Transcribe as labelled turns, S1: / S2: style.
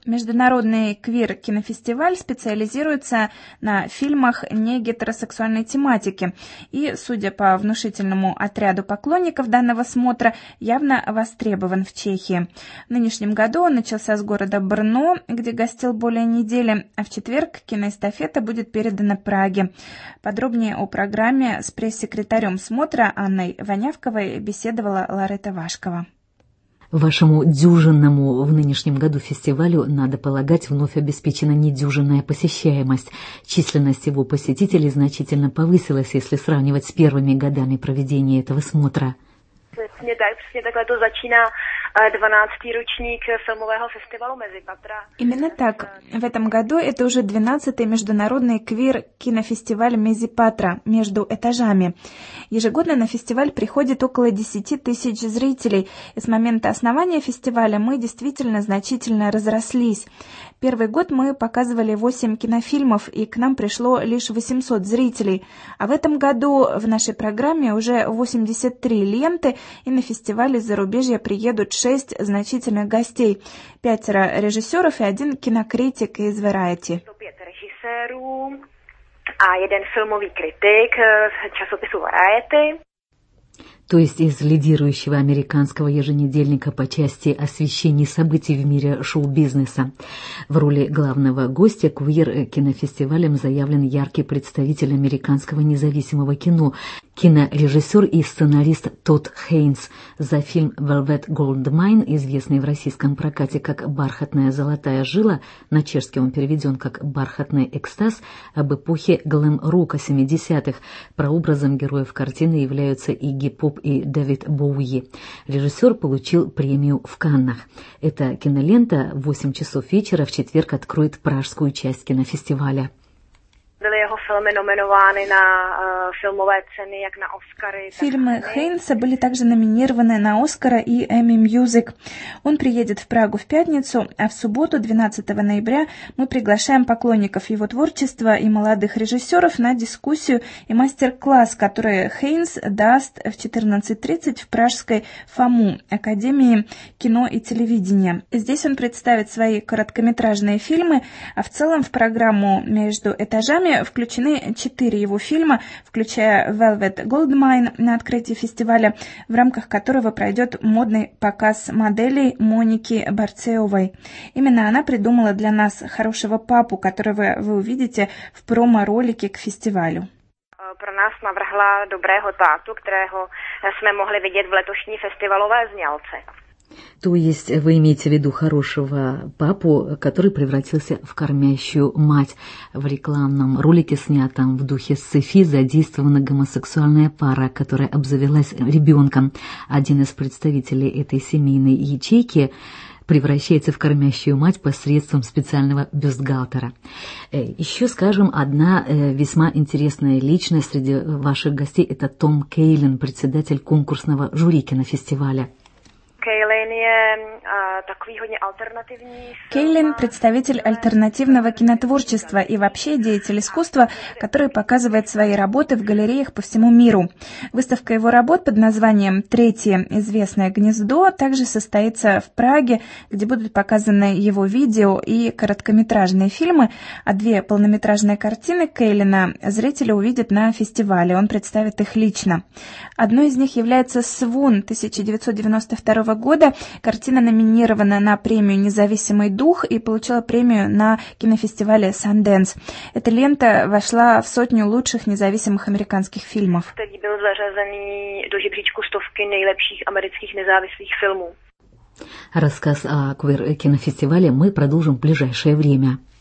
S1: Международный квир-кинофестиваль специализируется на фильмах негетеросексуальной тематики и, судя по внушительному отряду поклонников данного смотра, явно востребован в Чехии. В нынешнем году он начался с города Брно, где гостил более недели, а в четверг киноэстафета будет передана Праге. Подробнее о программе с пресс-секретарем смотра Анной Вонявковой беседовала Ларита Вашкова.
S2: Вашему дюжинному в нынешнем году фестивалю, надо полагать, вновь обеспечена недюжинная посещаемость. Численность его посетителей значительно повысилась, если сравнивать с первыми годами проведения этого смотра.
S3: Přesně takhle to začíná 12. ročník filmového festivalu Mezipatra.
S1: Именно так. В этом году это уже 12-й международный квир-кинофестиваль Мезипатра «Между этажами». Ежегодно на фестиваль приходит около 10 тысяч зрителей, и с момента основания фестиваля мы действительно значительно разрослись. Первый год мы показывали 8 кинофильмов, и к нам пришло лишь 800 зрителей. А в этом году в нашей программе уже 83 ленты, и на фестиваль из зарубежья приедут 6 значительных гостей, 5 режиссеров и 1 кинокритик из Variety.
S3: 5 režisérů a 1 filmový kritik z časopisu Variety.
S2: То есть из лидирующего американского еженедельника по части освещения событий в мире шоу-бизнеса. В роли главного гостя квир-кинофестивалем заявлен яркий представитель американского независимого кино, кинорежиссер и сценарист Тодд Хейнс. За фильм «Velvet Goldmine», известный в российском прокате как «Бархатная золотая жила», на чешский он переведен как «Бархатный экстаз», об эпохе глэм-рока 70-х. Прообразом героев картины являются Игги Поп и Дэвид Боуи. Режиссер получил премию в Каннах. Эта кинолента в 8 часов вечера в четверг откроет пражскую часть кинофестиваля.
S1: Фильмы Хейнса были также номинированы на Оскара и Эмми Мьюзик. Он приедет в Прагу в пятницу, а в субботу, 12 ноября, мы приглашаем поклонников его творчества и молодых режиссеров на дискуссию и мастер-класс, который Хейнс даст в 14:30 в пражской ФАМУ, Академии кино и телевидения. Здесь он представит свои короткометражные фильмы, а в целом в программу «Между этажами» включены 4 его фильма, включая «Velvet Goldmine» на открытии фестиваля, в рамках которого пройдет модный показ моделей Моники Барцеевой. Именно она придумала для нас хорошего папу, которого вы увидите в промо-ролике к фестивалю.
S3: Pro nás navrhla dobrého tátu, kterého jsme mohli vidět v letošní festivalové znělce.
S2: То есть вы имеете в виду хорошего папу, который превратился в кормящую мать. В рекламном ролике, снятом в духе sci-fi, задействована гомосексуальная пара, которая обзавелась ребенком. Один из представителей этой семейной ячейки превращается в кормящую мать посредством специального бюстгальтера. Еще, скажем, одна весьма интересная личность среди ваших гостей – это Том Кейлин, председатель конкурсного жюри кинофестиваля.
S1: Кейлин – представитель альтернативного кинотворчества и вообще деятель искусства, который показывает свои работы в галереях по всему миру. Выставка его работ под названием «Третье известное гнездо» также состоится в Праге, где будут показаны его видео и короткометражные фильмы, а 2 полнометражные картины Кейлина зрители увидят на фестивале, он представит их лично. Одной из них является «Свун» 1992 года. Картина номинирована на премию «Независимый дух» и получила премию на кинофестивале Sundance. Эта лента вошла в 100 лучших независимых американских фильмов.
S3: Který byl zařazený do žebříčku 100 nejlepších amerických nezávislých filmů.
S2: Рассказ о квир-кинофестивале мы продолжим в ближайшее время.